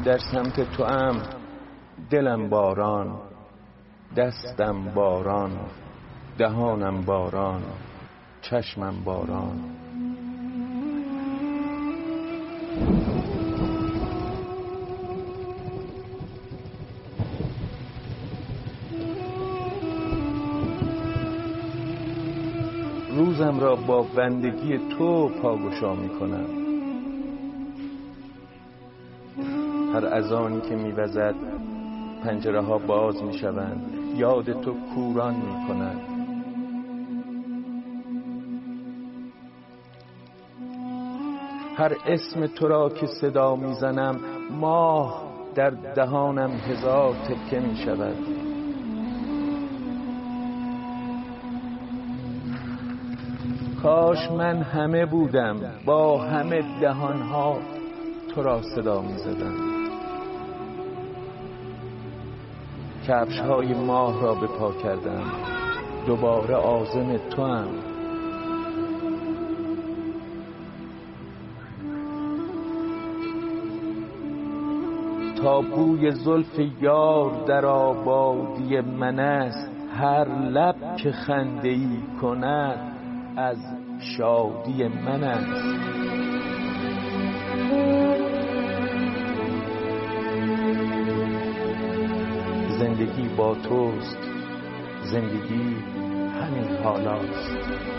در سمت تو ام دلم باران، دستم باران، دهانم باران، چشمم باران. روزم را با بندگی تو پاگشا می کنم. هر اذانی که می وزد پنجره ها باز می شوند، یاد تو کوران می کنند. هر اسم تو را که صدا می زنم ماه در دهانم هزار تکه می شود. کاش من همه بودم، با همه دهانها تو را صدا می زدم. کفش‌های ماه را به پا کردم، دوباره عازم تو ام. تا بوی زلف یار در آبادی من است، هر لب که خنده‌ای کند از شادی من است. زندگی با توست، زندگی همین حالاست.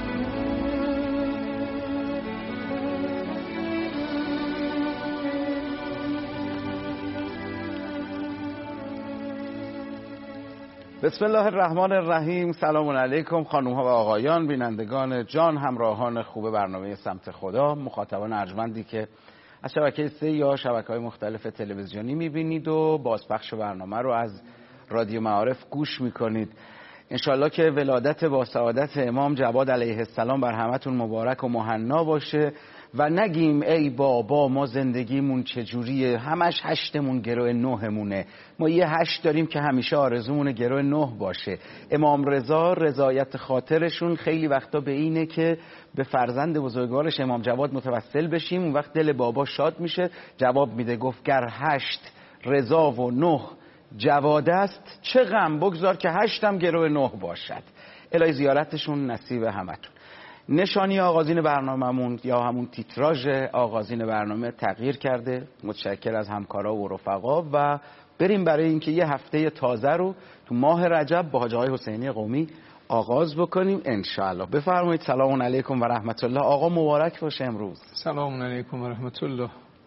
بسم الله الرحمن الرحیم. سلام علیکم خانم ها و آقایان، بینندگان جان، همراهان خوب برنامه سمت خدا، مخاطبان ارجمندی که از شبکه 3 یا شبکه‌های مختلف تلویزیونی می‌بینید و بازپخش برنامه رو از رادیو معارف گوش می‌کنید. انشالله که ولادت با سعادت امام جواد علیه السلام بر همتون مبارک و مهنا باشه و نگیم ای بابا ما زندگیمون چجوریه، همش 8مون گروه 9مونه. ما یه 8 داریم که همیشه آرزومون گروه 9 باشه. امام رضا رضایت خاطرشون خیلی وقتا به اینه که به فرزند بزرگوارش امام جواد متوسل بشیم. اون وقت دل بابا شاد میشه، جواب میده گفت گر 8 رضا و 9 جواد است، چه غم بگذار که 8 گروه 9 باشد. الهی زیارتشون نصیب همتون. نشانی آغازین برنامه‌مون یا همون تیتراژ آغازین برنامه تغییر کرده. متشکر از همکارا و رفقا و بریم برای اینکه یه هفته تازه رو تو ماه رجب با حاج آقای حسینی قمی آغاز بکنیم انشاءالله. بفرمایید. سلام علیکم و رحمت الله. آقا مبارک باشه امروز. سلام علیکم و رحمت الله.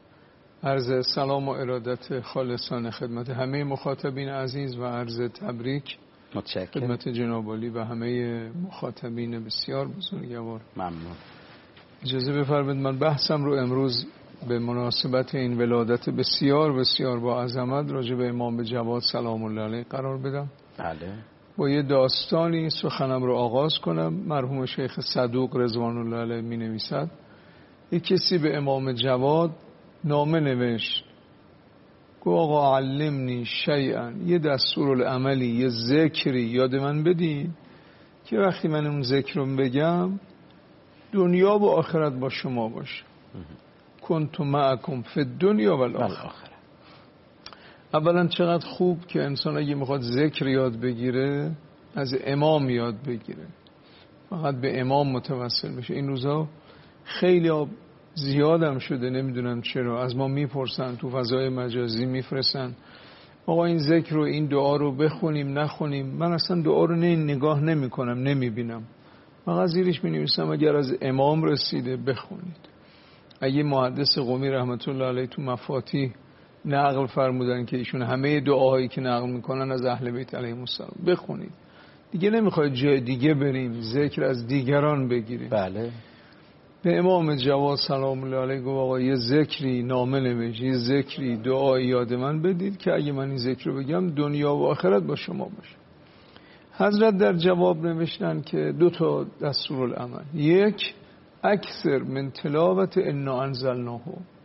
عرض سلام و ارادت خالصانه خدمت همه مخاطبین عزیز و عرض تبریک خدمت جناب عالی و همه مخاطبین بسیار بزرگوار. ممنون. اجازه بفرمایید من بحثم رو امروز به مناسبت این ولادت بسیار بسیار با عظمت راجع به امام جواد سلام الله علیه قرار بدم. بله. با یه داستانی سخنم رو آغاز کنم. مرحوم شیخ صدوق رضوان الله علیه می نویسد یک کسی به امام جواد نامه نوشت، گفت آقا علمنی شیئا، یه دستورالعملی، یه ذکری یاد من بدین که وقتی من اون ذکر رو بگم دنیا و آخرت با شما باشه. کنت معکم فی الدنیا و الاخره. اولا چقدر خوب که انسان اگه میخواد ذکر یاد بگیره از امام یاد بگیره، فقط به امام متوسل بشه. این روزها خیلی زیادم شده، نمیدونم چرا، از ما میپرسن، تو فضای مجازی میفرستن آقا این ذکر رو این دعا رو بخونیم نخونیم. من اصلا دعا رو نگاه نمی کنم، نمیبینم، فقط زیرش می نویسم اگر از امام رسیده بخونید. اگه محدث قمی رحمت الله علیه تو مفاتیح نقل فرمودن که ایشون همه دعاهایی که نقل میکنن از اهل بیت علیهم السلام بخونید. دیگه نمیخواید جای دیگه بریم ذکر از دیگران بگیریم. بله. به امام جواد سلام الله علیه گفت آقا یه ذکری نامه نوشت، یه ذکری دعایی یاد من بدید که اگه من این ذکر رو بگم دنیا و آخرت با شما باشه. حضرت در جواب نوشتن که 2 دستورالعمل. یک، اکثر من تلاوت انا انزلناه،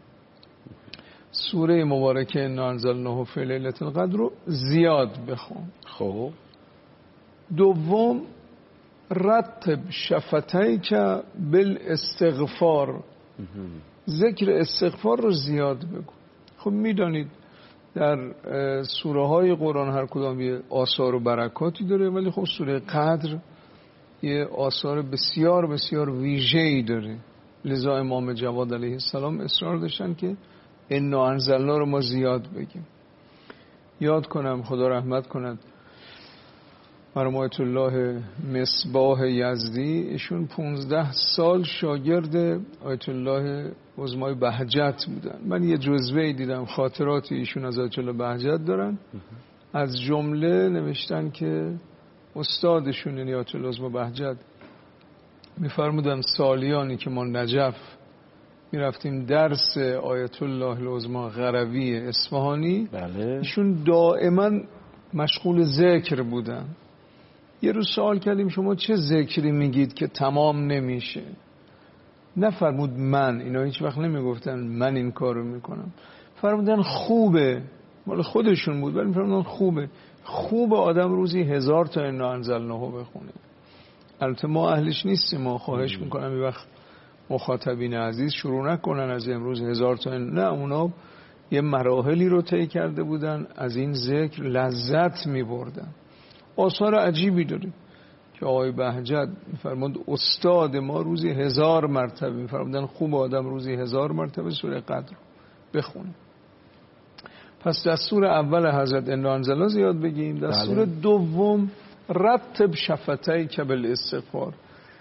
سوره مبارکه انا انزلناه فی لیلة القدر رو زیاد بخون. خب. دوم، رتب شفتیک بالاستغفار، ذکر استغفار رو زیاد بگو. خب میدانید در سوره های قرآن هر کدام یه آثار و برکاتی داره، ولی خب سوره قدر یه آثار بسیار بسیار ویژه‌ای داره. لذا امام جواد علیه السلام اصرار داشتن که انا انزلنا رو ما زیاد بگیم. یاد کنم خدا رحمت کند مرحوم آیت الله مصباح یزدی، ایشون 15 سال شاگرد آیت الله عظمای بهجت بودن. من یه جزوه‌ای دیدم خاطرات ایشون از آیت الله بهجت دارن. از جمله نوشتن که استادشون یعنی آیت الله عظمای بهجت میفرمودن سالیانی که ما نجف میرفتیم درس آیت الله العظما قروی اصفهانی، ایشون دائما مشغول ذکر بودن. یه روز سوال کردیم شما چه ذکری میگید که تمام نمیشه؟ نفرمود من، اینا هیچ وقت نمیگفتن من این کارو میکنم، فرمودن خوبه، مال خودشون بود ولی فرمودن خوبه آدم روزی 1000 تا انا انزلناه بخونه. البته ما اهلش نیستیم، ما خواهش میکنم این وقت مخاطبین عزیز شروع نکنن از امروز 1000 تا نه، اونا یه مراحلی رو طی کرده بودن، از این ذکر لذت میبردن. آثار عجیبی داره که آقای بهجت میفرماد استاد ما روزی 1000 مرتبه، میفرمودن خوب آدم روزی 1000 مرتبه سوره قدر بخونه. پس دستور اول حضرت انا انزلنا زیاد بگیم. دستور دوم رتب شفتیک بالاستغفار،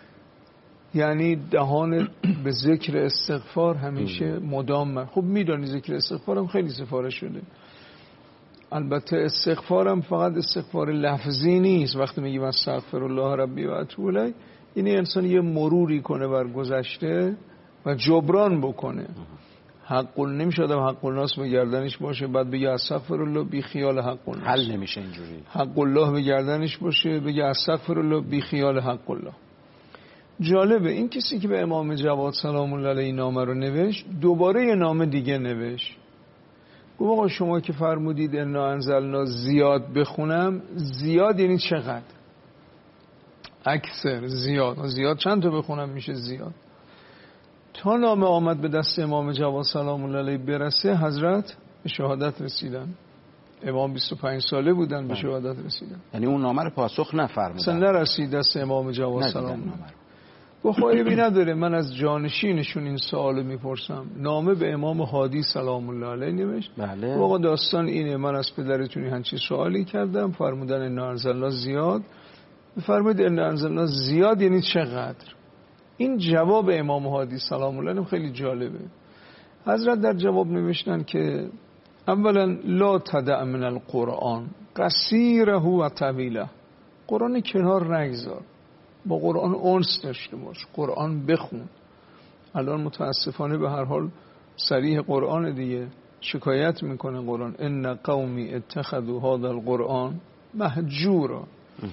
یعنی دهان به ذکر استغفار همیشه مدام. خب میدونی ذکر استغفار هم خیلی سفارش شده. البته استغفارم فقط استغفار لفظی نیست. وقتی میگیم استغفر الله ربی و اتوب الیه، یعنی انسان یه مروری کنه بر گذشته و جبران بکنه. حق نمیشه حق الناس به گردنش باشه بعد بگه استغفر الله بی خیال حق الناس. حل نمیشه اینجوری. حق الله به گردنش باشه بگه استغفر الله بی خیال حق الله. جالبه این کسی که به امام جواد سلام الله علیه نامه رو نوشت، دوباره یه نامه دیگه نوشت. گفت آقا شما که فرمودید انا انزلنا زیاد بخونم، زیاد یعنی چقدر؟ اکثر، زیاد چند تا بخونم میشه زیاد؟ تا نامه آمد به دست امام جواد سلام الله علیه برسه، حضرت به شهادت رسیدن. امام 25 ساله بودن به شهادت رسیدن. یعنی اون نامه رو پاسخ نفرمودن، اصلا نرسید دست امام جواد سلام الله علیه. بخوایبی نداره، من از جانشینشون این سوالو میپرسم. نامه به امام هادی سلام الله علیه نوشت. بله. آقا داستان اینه، من از پدرتون همچین سوالی کردم، فرمودن انا انزلنا زیاد. فرمود انا انزلنا زیاد یعنی چقدر؟ این جواب امام هادی سلام الله علیه خیلی جالبه. حضرت در جواب نوشتن که اولا لا تدع من القرآن قصیره و طویله، قرآن کنار نگذار، با قرآن انس داشته باش، قرآن بخون. الان متاسفانه به هر حال صریح قرآن دیگه شکایت میکنه قرآن ان قومی اتخذوا هذا القرآن مهجورا.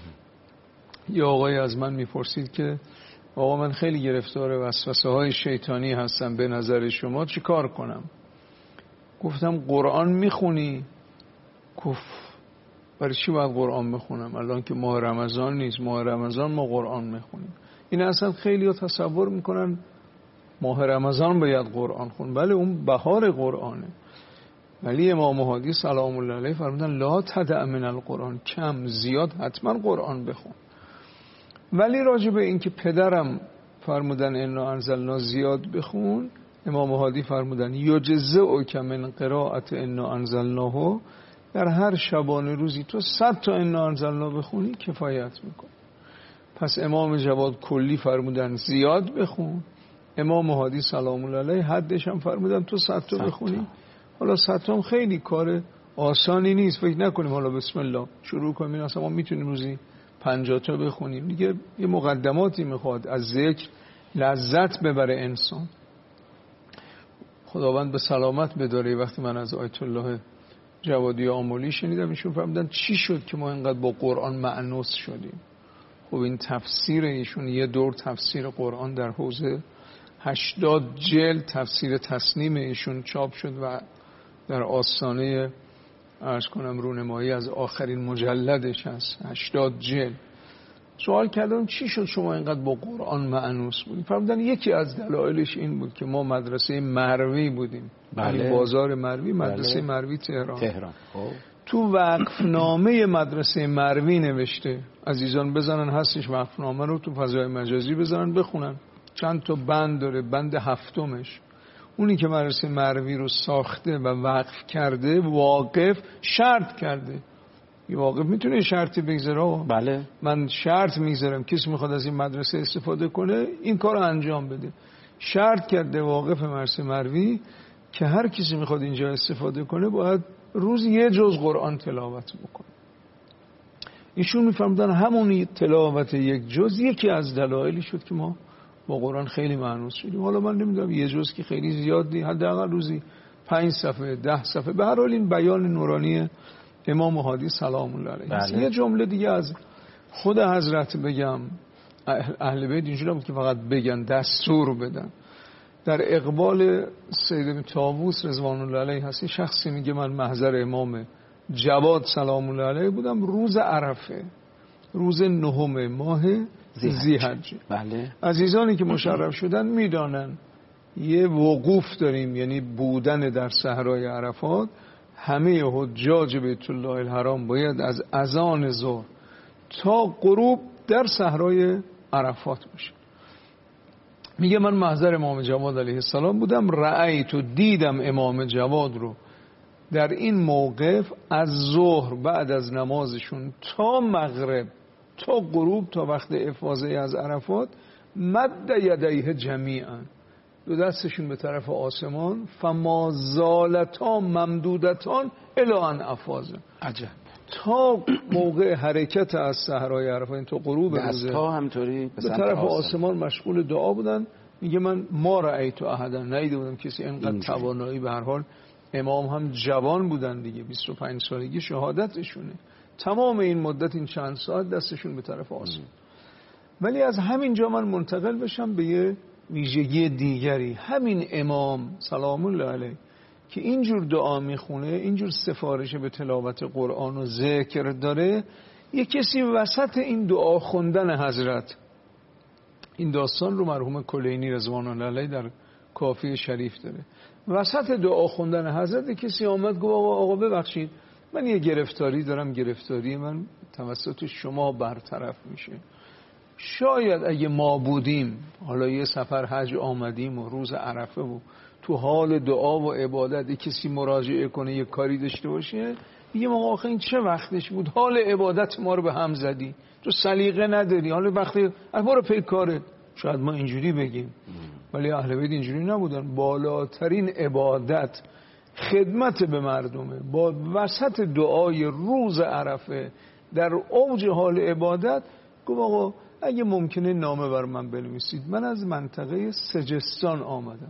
یه آقای از من میپرسید که آقا من خیلی گرفتار وسوسه های شیطانی هستم، به نظر شما چی کار کنم؟ گفتم قرآن میخونی؟ گفت برای چی باید قرآن بخونم الان که ماه رمضان نیست؟ ماه رمضان ما قرآن میخونیم. این اصلا خیلی ها تصور میکنن ماه رمضان باید قرآن خون. بله اون بهار قرآنه، ولی امام هادی سلام الله علیه فرمودن لا تدع من القرآن، کم زیاد حتما قرآن بخون. ولی راجع به این که پدرم فرمودن انا انزلنا زیاد بخون، امام هادی فرمودن یجزئک من قراءت انا انزلناه، در هر شبانه روزی تو 100 تا انا انزلنا بخونی کفایت میکن. پس امام جواد کلی فرمودن زیاد بخون، امام هادی سلام الله علیه حدش هم فرمودن تو 100 تا بخونی. حالا 100 تا هم خیلی کار آسانی نیست، فکر نکنیم حالا بسم الله شروع کنیم اصلا ما میتونیم روزی 50 تا بخونیم دیگه. یه مقدماتی میخواد، از ذکر لذت ببره انسان. خداوند به سلامت بداره. وقتی من از آیت الله جوادی آملی شنیدم ایشون فرمودن چی شد که ما اینقدر با قرآن مأنوس شدیم؟ خب این تفسیر ایشون، یه دور تفسیر قرآن در حوزه 80 جلد تفسیر تصنیم ایشون چاپ شد و در آستانه عرض کنم رونمایی از آخرین مجلدش هست، 80 جلد. سوال کردم چی شد شما اینقدر با قرآن مأنوس بودیم؟ فرمودن یکی از دلایلش این بود که ما مدرسه مروی بودیم. بله. بازار مروی، مدرسه بله. مروی تهران. خب. تو وقفنامه مدرسه مروی نوشته، عزیزان بزنن هستش وقفنامه رو تو فضای مجازی بزنن بخونن، چند تا بند داره. بند 7 اونی که مدرسه مروی رو ساخته و وقف کرده واقف شرط کرده. یه واقف میتونه شرطی بگذاره، بله من شرط میذارم کسی میخواد از این مدرسه استفاده کنه این کار رو انجام بده. شرط کرده واقف مدرسه مروی که هر کسی میخواد اینجا استفاده کنه باید روز یه جز قرآن تلاوت بکنه. ایشون میفهمدن همون تلاوت یک جز یکی از دلایلی شد که ما با قرآن خیلی مأنوس شدیم. حالا من نمیدونم یه جز که خیلی زیاد نیست، حداقل روزی 5 صفحه 10 صفحه، به هر حال این بیان نورانی امام هادی سلام الله علیه. بله. یه جمله دیگه از خود حضرت بگم. اهل بیت اینجوری بود که فقط بگن، دستور بدن. در اقبال سید طاووس رضوان الله علیه هست، شخصی میگه من محضر امام جواد سلام الله علیه بودم روز عرفه، روز 9 ماه ذی‌حجه. بله. عزیزانی که مشرف شدن میدانن یه وقوف داریم، یعنی بودن در صحرای عرفات. همه حجاج بیت الله الحرام باید از اذان ظهر تا غروب در صحرای عرفات باشه. میگه من محضر امام جواد علیه السلام بودم، رأیت و دیدم امام جواد رو در این موقف از ظهر بعد از نمازشون تا مغرب تا غروب تا وقت افاضه از عرفات مد یدیه جمیعا، دو دستشون به طرف آسمان، فما زالتا ممدودتان الی ان افاضه، عجب، تا موقع حرکت از صحرای عرفات تا غروب روزه تا همطوری به طرف آسمان مشغول دعا بودن. میگه من ما رأیت احدا، ندیده بودم کسی اینقدر توانایی. به هر حال امام هم جوان بودن دیگه، 25 سالگی شهادتشونه، تمام این مدت این چند ساعت دستشون به طرف آسمان. ولی از همینجا من منتقل بشم به یه ویژگی دیگری. همین امام سلام الله علیه که اینجور دعا میخونه، اینجور سفارش به تلاوت قرآن و ذکر داره، یه کسی وسط این دعا خوندن حضرت، این داستان رو مرحوم کلینی رضوان الله علیه در کافی شریف داره، وسط دعا خوندن حضرت کسی آمد گفت آقا ببخشید من یه گرفتاری دارم، گرفتاری من توسط شما برطرف میشه. شاید اگه ما بودیم، حالا یه سفر حج آمدیم و روز عرفه و تو حال دعا و عبادت کسی مراجعه کنه یه کاری داشته باشه، میگه آقا آخه این چه وقتش بود، حال عبادت ما رو به هم زدی، تو سلیقه نداری، حالا وقتی برو پی کارت. شاید ما اینجوری بگیم، ولی اهل بیت اینجوری نبودن. بالاترین عبادت خدمت به مردمه. با وسط دعای روز عرفه در اوج حال عبادت گفت آقا اگه ممکنه نامه بر من بنویسید، من از منطقه سجستان آمدم.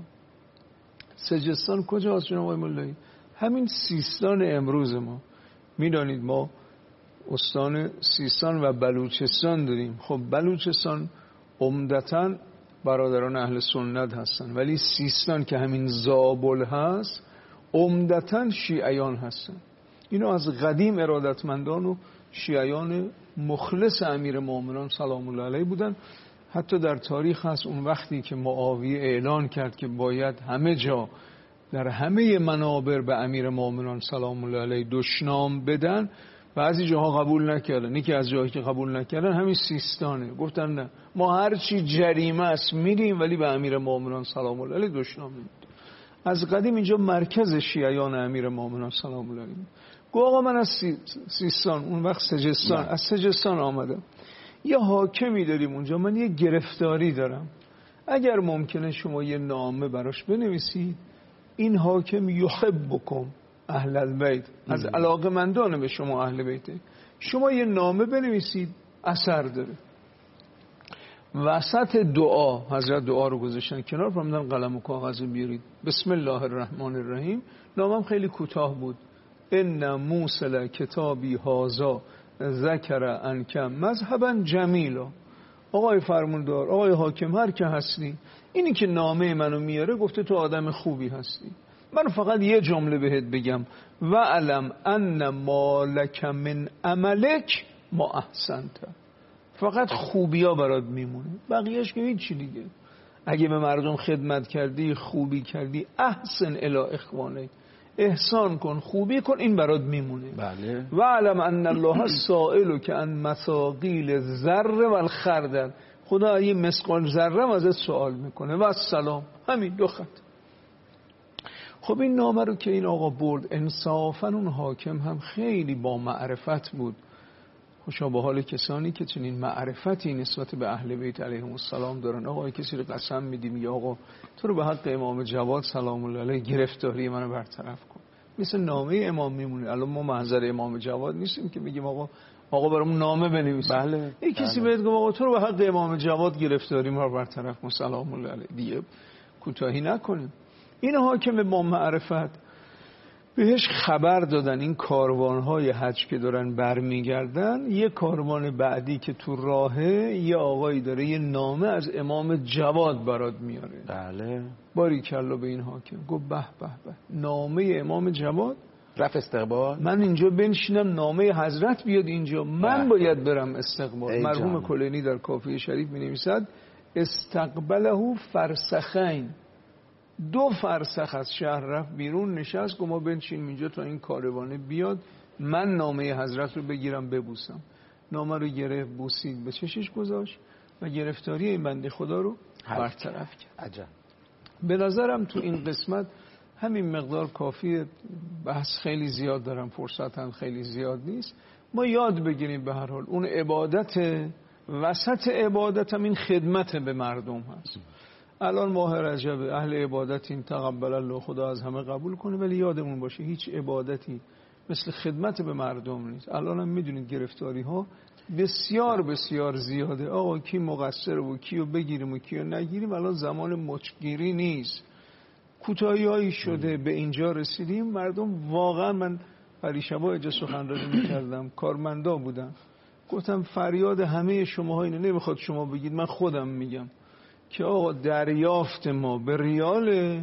سجستان کجاست جناب آقای مولایی؟ همین سیستان امروز ما. میدانید ما استان سیستان و بلوچستان داریم. خب بلوچستان عمدتاً برادران اهل سنت هستن، ولی سیستان که همین زابل هست عمدتاً شیعیان هستن. اینو از قدیم ارادتمندان و شیعیان مخلص امیرالمومنین سلام الله علیه بودن. حتی در تاریخ هست اون وقتی که معاویه اعلان کرد که باید همه جا در همه منابر به امیرالمومنین سلام الله علیه دشنام بدن، بعضی جاها قبول نکردن. یکی از جاهایی که قبول نکردن همین سیستانه، گفتن نه ما هر چی جریمه است میدیم ولی به امیرالمومنین سلام الله علیه دشنام نمیدیم. از قدیم اینجا مرکز شیعیان امیرالمومنین سلام الله علیه. گفت آقا من از سیستان، اون وقت سجستان، از سجستان آمدم، یه حاکمی داریم اونجا، من یه گرفتاری دارم، اگر ممکنه شما یه نامه براش بنویسید، این حاکم یحبکم اهل البیت، از علاقمندان به شما اهل بیته، شما یه نامه بنویسید اثر داره. وسط دعا حضرت دعا رو گذاشتن کنار، فرمودن قلم و کاغذ بیارید، بسم الله الرحمن الرحیم. نامم خیلی کوتاه بود، ان موصل کتابی هازا ذکر انکم مذهبا جمیلا. آقای فرماندار، آقای حاکم، هر که هستی، اینی که نامه منو میاره گفته تو آدم خوبی هستی. من فقط یه جمله بهت بگم، و علم ان مالک من عملک ما احسنت، فقط خوبیا برات میمونه، بقیهش که هیچ چی دیگه. اگه به مردم خدمت کردی، خوبی کردی، احسن الی اخوانک، احسان کن، خوبی کن، این برات میمونه. بله. و علم ان الله سائل که ان مثاقیل الذره و الخردل، خدا یه مثقال ذره ازت سوال میکنه. و السلام، همین 2 خط. خب این نامه رو که این آقا برد، انصافا اون حاکم هم خیلی با معرفت بود. خوشا به حال کسانی که چنین معرفتی نسبت به اهل بیت علیهم السلام دارن. آقا کسی رو قسم میدیم یا آقا تو رو به حق امام جواد سلام الله علیه گرفتاری منو برطرف کن، مثل نامه امام میمونه. الان ما محضر امام جواد نیستیم که بگیم آقا برامون نامه بنویس. بله. کسی بهت گفت آقا تو رو به حق امام جواد گرفتاری ما رو برطرف کن سلام الله علیه، دیگه کوتاهی نکنیم. این حاکم با معرفت بهش خبر دادن این کاروان‌های حج که دارن برمیگردن، یه کاروان بعدی که تو راهه یه آقایی داره یه نامه از امام جواد برات میاره. بله. باریکلا به این حاکم، گفت به به به، نامه امام جواد. رفت استقبال. من اینجا بنشینم نامه حضرت بیاد اینجا، من باید برم استقبال. مرحوم کلینی در کافی شریف می‌نویسد استقبله فرسخین، 2 فرسخ از شهر رفت بیرون، نشست، گفت ما بنشینیم اینجا تا این کاروانه بیاد، من نامه حضرت رو بگیرم ببوسم. نامه رو گرفت، بوسید، به چشش گذاشت و گرفتاری این بنده خدا رو برطرف کرد. عجب. به نظرم تو این قسمت همین مقدار کافیه، بحث خیلی زیاد دارم، فرصت هم خیلی زیاد نیست. ما یاد بگیریم به هر حال اون عبادت، وسط عبادت هم این خدمت به مردم هست. الان ماه رجب، اهل عبادتیم، تقبل الله، خدا از همه قبول کنه، ولی یادمون باشه هیچ عبادتی مثل خدمت به مردم نیست. الان هم میدونید گرفتاری ها بسیار بسیار زیاده. آقا کی مقصر و کیو بگیریم و کیو نگیریم، الان زمان مچگیری نیست. کوتاهی هایی شده، به اینجا رسیدیم. مردم واقعا، من پریشبا اینجا سخنرانی میکردم، کارمندا بودن، گفتم فریاد همه شماها اینه، نمیخواد شما بگید، من خودم میگم که آقا دریافت ما به ریال،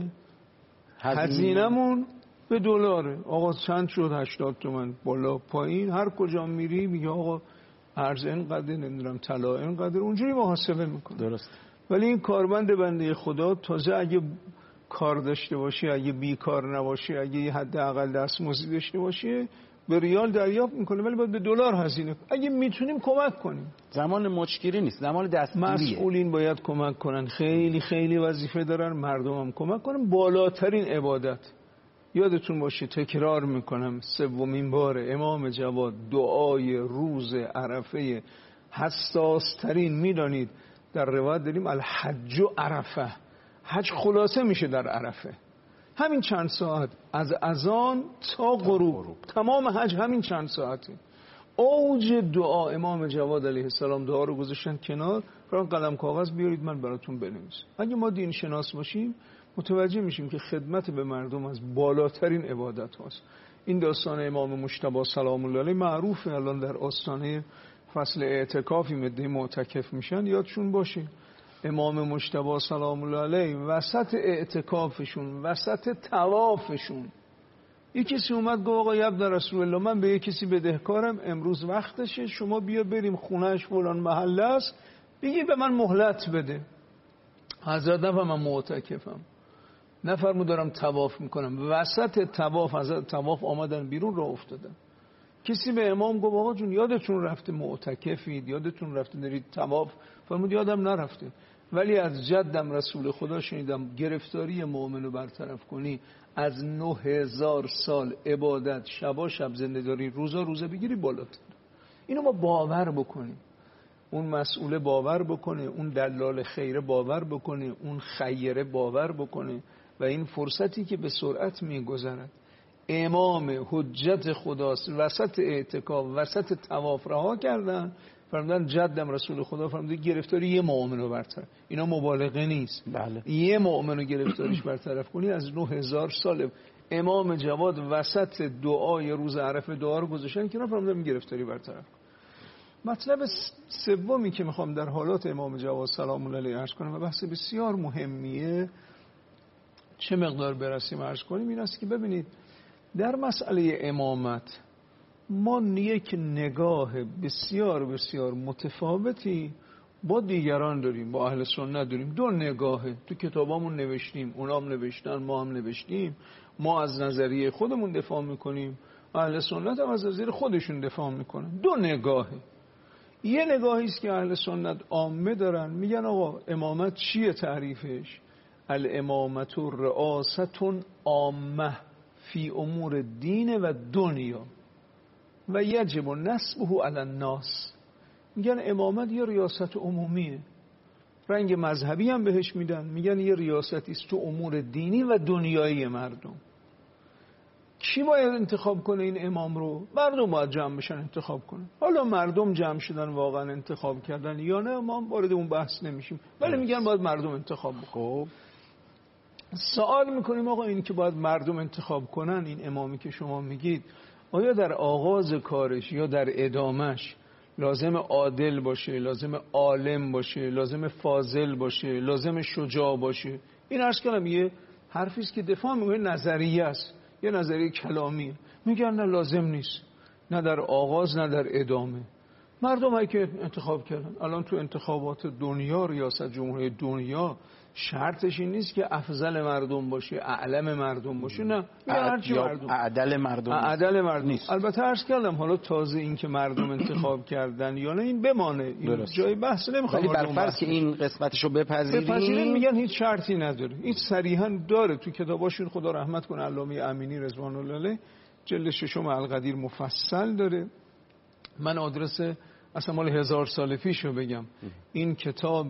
هزینمون به دلاره. آقا چند شد؟ 80 تومن، بالا پایین، هر کجا میری میگه آقا ارز اینقدر، نمیدونم طلا اینقدر، اونجوری محاسبه میکنه. درست. ولی این کارمند بنده خدا تازه اگه کار داشته باشه، اگه بیکار نباشه، اگه یه حداقل دستمزدی داشته باشه، به ریال دریافت میکنه، ولی باید به دلار هزینه کنه. اگه میتونیم کمک کنیم. زمان مچگیری نیست، زمان دستگیریه. مسئولین باید کمک کنن، خیلی خیلی وظیفه دارن، مردم هم کمک کنن. بالاترین عبادت، یادتون باشه تکرار میکنم 3مین بار، امام جواد دعای روز عرفه حساس ترین، میدانید در روایت داریم الحج عرفه، حج خلاصه میشه در عرفه. همین چند ساعت از اذان تا غروب، تمام حج همین چند ساعته. اوج دعا امام جواد علیه السلام دعا رو گذاشتن کنار، فران قلم کاغذ بیارید من براتون بنویسم. اگه ما دین شناس باشیم متوجه میشیم که خدمت به مردم از بالاترین عبادت هاست. این داستان امام مجتبی سلام الله علیه معروفه. الان در آستانه فصل اعتکافی مده معتکف میشن، یادشون باشه امام مجتبی سلام الله علیه وسط اعتکافشون، وسط طوافشون، یکی کسی اومد گفت آقا ابن رسول الله، من به یکی کسی بدهکارم، امروز وقتشه، شما بیا بریم خونهش فلان محله است، بگی به من مهلت بده. حضرت نفرم من معتکفم، نفرمو دارم طواف میکنم. وسط طواف، حضرت طواف آمدن بیرون، راه افتادن. کسی به امام گفت آقا جون یادتون رفته معتکفید، یادتون رفته دارید طواف؟ فرمود یادم نرفته، ولی از جدم رسول خدا شنیدم گرفتاری مؤمنو برطرف کنی، از 9000 سال عبادت، شبا شب زنده داری، روزا روزه بگیری بالاتر. اینو ما باور بکنیم، اون مسئول باور بکنه، اون دلال خیره باور بکنه، اون خیره باور بکنه، و این فرصتی که به سرعت میگذرد. امام حجت خداست، وسط اعتکاف، وسط طواف رها کردن، فرمودن جدم رسول خدا فرموده گرفتاری یه مؤمن رو برطرف. اینا مبالغه نیست. بله. یه مؤمن رو گرفتاریش برطرف کنی از 9000 سال. امام جواد وسط دعای روز عرفه دعا رو گذاشتن که فرمودن گرفتاری برطرف. مطلب سومی که میخوام در حالات امام جواد سلام الله علیه عرض کنم و بحث بسیار مهمیه، چه مقدار برسیم عرض کنیم، این است که ببینید در مسئله امامت ما یک نگاه بسیار بسیار متفاوتی با دیگران داریم، با اهل سنت داریم. دو نگاهه تو کتابامون نوشتیم، اونا هم نوشتن، ما هم نوشتیم. ما از نظریه خودمون دفاع میکنیم، اهل سنت هم از نظریه خودشون دفاع میکنن. دو نگاهه. یه نگاهی است که اهل سنت عامه دارن، میگن آقا امامت چیه تعریفش؟ الامامت رئاست عامه فی امور دین و دنیا و یجب نصبه علی الناس. میگن امامت یه ریاست عمومیه، رنگ مذهبی هم بهش میدن، میگن یه ریاستی است تو امور دینی و دنیایی مردم. کی باید انتخاب کنه این امام رو؟ مردم باید جمع بشن انتخاب کنن. حالا مردم جمع شدن واقعا انتخاب کردن یا نه، ما وارد اون بحث نمیشیم، ولی میگن باید مردم انتخاب بکنن. سوال میکنیم آقا این که باید مردم انتخاب کنن، این امامی که شما میگید آیا در آغاز کارش یا در ادامش لازم عادل باشه، لازم عالم باشه، لازم فاضل باشه، لازم شجاع باشه؟ این عرض کنم یه حرفی است که دفاع میکنه، نظریه است، یه نظریه کلامیه. میگن نه لازم نیست، نه در آغاز نه در ادامه. مردم هایی که انتخاب کردن، الان تو انتخابات دنیا، ریاست جمهوری دنیا شرطش این نیست که افضل مردم باشه، اعلم مردم باشه، نه، هرچی مردم، اعدل مردم نیست. البته عرض کردم حالا تازه این که مردم انتخاب کردن یا نه این بمانه، این درست. جای بحث نمیخوام، ولی بر فرض که این قسمتشو بپذیریم میگن هیچ شرطی نداره. این صریحا داره تو کتاباشون، خدا رحمت کنه علامه امینی رضوان الله علیه جلد 6 القدیر مفصل داره. من آدرس اصلا مال 1000 سال پیشو بگم، این کتاب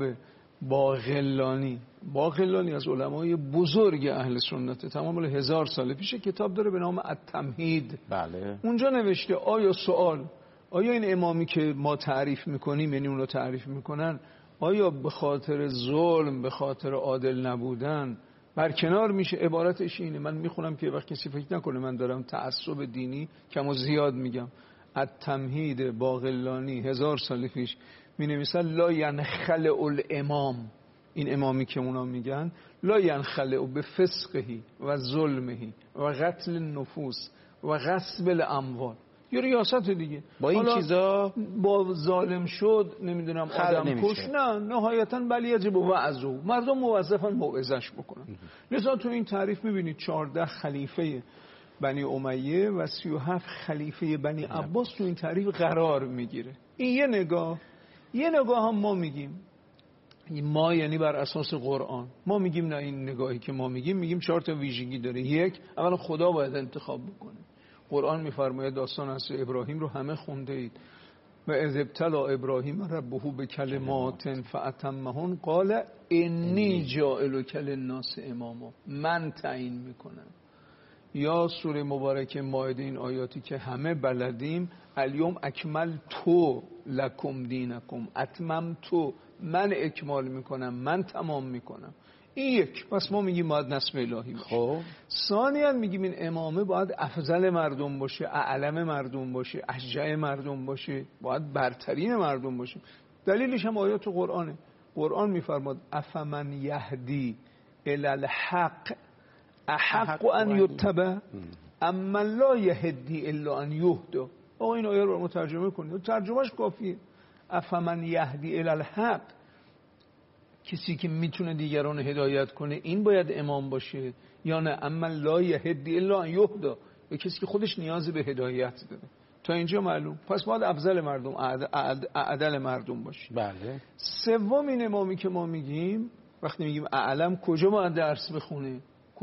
باقلانی از علمای بزرگ اهل سنت، تمام مال 1000 سال پیش، کتاب داره به نام التمهید. بله. اونجا نوشته آیا این امامی که ما تعریف میکنیم، یعنی اونو تعریف میکنن، آیا به خاطر ظلم، به خاطر عادل نبودن برکنار میشه؟ عبارتش اینه، من میخونم که وقت کسی فکر نکنه من دارم تعصب دینی کم و زیاد میگم. التمهید باقلانی 1000 سال پیش می نویسن لا ینخلع الامام، این امامی که اونا میگن، لا ینخلع بفسقهی و ظلمهی و قتل النفوس و غصب الاموال. یه ریاست دیگه، با این چیزا با ظالم شد، نمیدونم آدم کش، نه، نهایتا بلی یجب وعظه، مردم موظفن موعظش بکنن. لذا تو این تعریف میبینید 14 خلیفه بنی امیه و 37 خلیفه بنی عباس تو این تعریف قرار میگیره. این یه نگاه هم ما میگیم، ما یعنی بر اساس قرآن ما میگیم نه، این نگاهی که ما میگیم 4 تا ویژگی داره. یک، اولا خدا باید انتخاب بکنه. قرآن میفرماید، داستان از ابراهیم رو همه خونده اید، و اذ ابتلی ابراهیم ربه بکلمات فاتمهن قال انی جاعلک للناس اماما، من تعیین میکنم. یا سوره مبارکه مائده، این آیاتی که همه بلدیم، الیوم اکملت لکم دینکم، اتممت، من اکمال میکنم، من تمام میکنم. این یک. پس ما میگیم باید نصب الهی باشه. خب ثانیاً میگیم این امامه باید افضل مردم باشه، اعلم مردم باشه، اشجع مردم باشه، باید برترین مردم باشه. دلیلش هم آیات قرآنه. قرآن میفرماد افمن یهدی الی الحق احق ان یتبع اما لا یهدی الا ان یهدی. آقا این آیه رو مترجمه کنید، ترجمهش کافیه. افمن یهدی الی الحق، کسی که میتونه دیگران هدایت کنه این باید امام باشه، یا نه اما لا یهدی الا ان یهدی، یا کسی که خودش نیاز به هدایت داره. تا اینجا معلوم. پس باید افضل مردم، اعدل مردم باشه. بله. سوم این امامی که ما میگیم، وقتی میگیم اعلم، کجا باید درس بخونه؟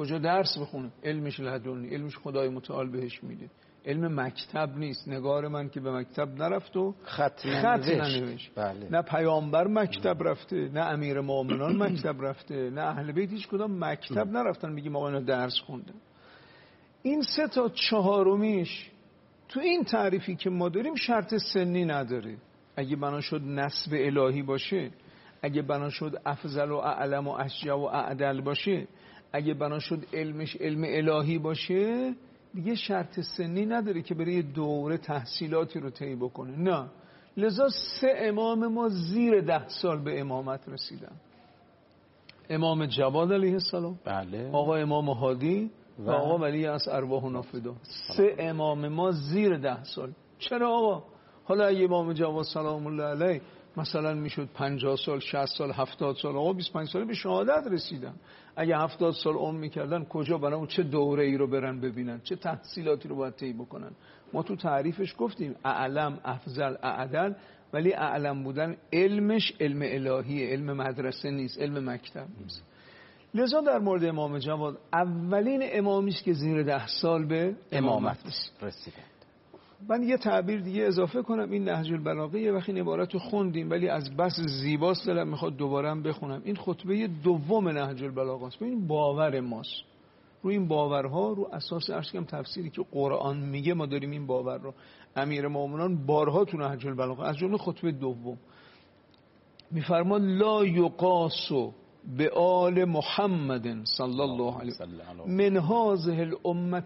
علمش لدنی، علمش خدای متعال بهش میده، علم مکتب نیست. نگار من که به مکتب نرفت و خط ننوشت. بله. نه پیامبر مکتب رفته، نه امیر مومنان مکتب رفته، نه اهل بیت هیچ کدام مکتب نرفتن میگیم آقا اینا درس خوندن. این 3 تا 4میش تو این تعریفی که ما داریم شرط سنی نداره. اگه بنا شد نسب الهی باشه، اگه بنا شد افضل و اعلم و اشجع و اعدل باشه، اگه بنا شد علمش علم الهی باشه، دیگه شرط سنی نداره که برای دوره تحصیلاتی رو طی بکنه. نه. لذا 3 امام ما زیر 10 سال به امامت رسیدن. امام جواد علیه السلام، بله. آقا امام هادی و آقا ولی از ارواحنا فدا. 3 امام ما زیر 10 سال. چرا آقا؟ حالا اگه امام جواد سلام الله علیه مثلا میشد 50 سال 60 سال 70 سال، آقا 25 ساله به شهادت رسیدن. اگه 70 سال عمر میکردن کجا برای چه دوره ای رو برن ببینن، چه تحصیلاتی رو باید طی بکنن؟ ما تو تعریفش گفتیم اعلم افضل اعدل، ولی اعلم بودن علمش علم الهیه، علم مدرسه نیست، علم مکتب نیست. لذا در مورد امام جواد اولین امامی است که زیر 10 سال به امامت رسیده. من یه تعبیر دیگه اضافه کنم، این نهج البلاغه یه وقتی این عبارت رو خوندیم ولی از بس زیباست دلم میخواد دوباره هم بخونم. این خطبه دوم نهج البلاغه است. این باور ماست. روی این باورها، رو اساس ارشکم تفسیری که قرآن میگه ما داریم این باور رو. امیرالمومنین بارها تو نهج البلاغه از جمله خطبه دوم میفرماد لا یقاس به آل محمد صلی الله علیه من هذه الامه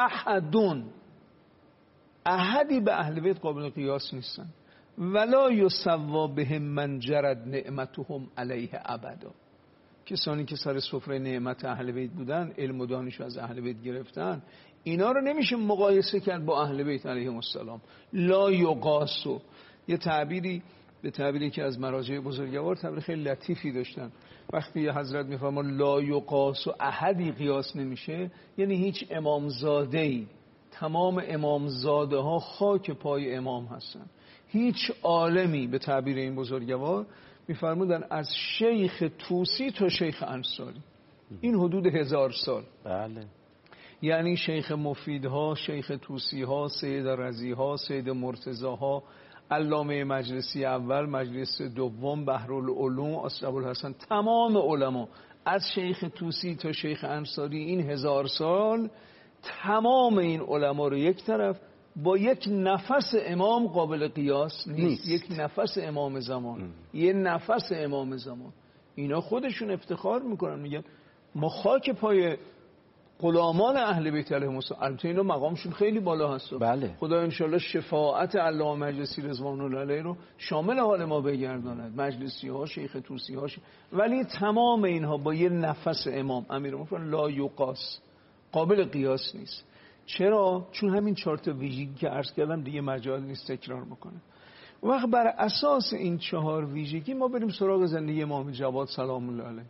احدی به اهل بیت قابل قیاس نیستن، ولا یسوا بهم من جرد نعمتهم علیه ابدا. کسانی که سر سفره نعمت اهل بیت بودن، علم و دانش از اهل بیت گرفتن، اینا رو نمیشه مقایسه کرد با اهل بیت علیهم السلام. لا یقاسو، یه تعبیری به تعبیری که از مراجع بزرگوار تعبیر خیلی لطیفی داشتن. وقتی حضرت میفرمان لا یقاسو احدی قیاس نمیشه، یعنی هیچ امامزاده‌ای، تمام امامزاده ها خاک پای امام هستن. هیچ عالمی به تعبیر این بزرگوار میفرمودن از شیخ توسی تا شیخ انصاری، این حدود 1000 سال. بله. یعنی شیخ مفیدها، شیخ توسی ها، سید رضی ها، سید مرتضی ها، علامه مجلسی اول، مجلس دوم، بحرالعلوم، ابوالحسن، تمام علما از شیخ توسی تا شیخ انصاری این 1000 سال، تمام این علما رو یک طرف با یک نفس امام قابل قیاس نیست. یک نفس امام زمان، یه نفس امام زمان. اینا خودشون افتخار میکنن، میگن ما خاک پای غلامان اهل بیت علیهم السلام. البته اینا مقامشون خیلی بالا هست. بله. خدا انشالله شفاعت علامه مجلسی رضوان الله علیه رو شامل حال ما بگرداند، مجلسی ها، شیخ توسی ها، ولی تمام اینها با یه نفس امام امیرالمومنین لا یقاس، قابل قیاس نیست. چرا؟ چون همین 4 تا ویژگی که عرض کردم دیگه مجال نیست تکرار بکنه. وقت بر اساس این 4 ویژگی ما بریم سراغ زندگی امام جواد سلام الله علیه.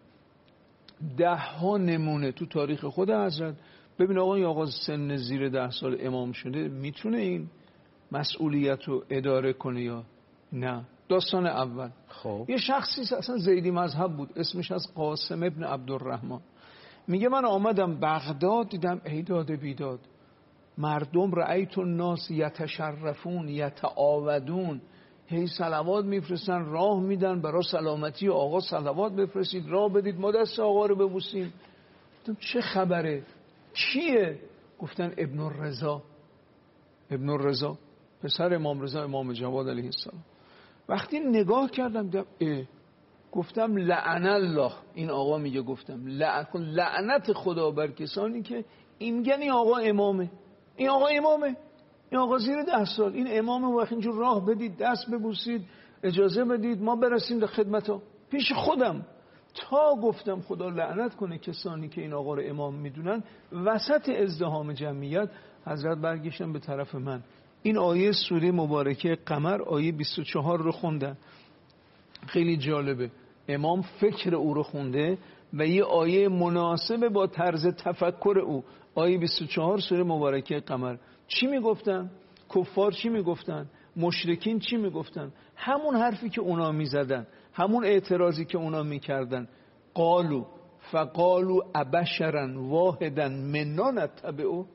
10 نمونه تو تاریخ خود حضرت. ببین آقا این آقا سن زیر 10 سال امام شده، میتونه این مسئولیت رو اداره کنه یا نه؟ داستان اول، خب یه شخصی اصلا زیدی مذهب بود، اسمش از قاسم ابن عبدالرحمن. میگه من آمدم بغداد، دیدم ایداد بیداد، مردم رأیت الناس یتشرفون یتعاودون، هی صلوات میفرستن، راه میدن برای سلامتی آقا، صلوات بفرستید، راه بدید، ما دست آقا رو ببوسیم. گفتم چه خبره؟ کیه؟ گفتن ابن الرضا. ابن الرضا پسر امام رضا امام جواد علیه السلام. وقتی نگاه کردم دیدم گفتم لعن الله، این آقا میگه، گفتم لعنت خدا بر کسانی که این میگن این آقا امامه، این آقا امامه، این آقا زیر 10 سال این امامه، و اینجور راه بدید، دست ببوسید، اجازه بدید، ما برسیم به خدمت ها. پیش خودم تا گفتم خدا لعنت کنه کسانی که این آقا رو امام میدونن، وسط ازدحام جمعیت حضرت برگشتن به طرف من. این آیه سوره مبارکه قمر آیه 24 رو خوندن. خیلی جالبه، امام فکر او رو خونده و یه آیه مناسب با طرز تفکر او. آیه 24 سوره مبارکه قمر چی میگفتن؟ کفار چی میگفتن؟ مشرکین چی میگفتن؟ همون حرفی که اونا میزدن، همون اعتراضی که اونا میکردن. قالو فقالو ابشرا واحدا منا نتبعو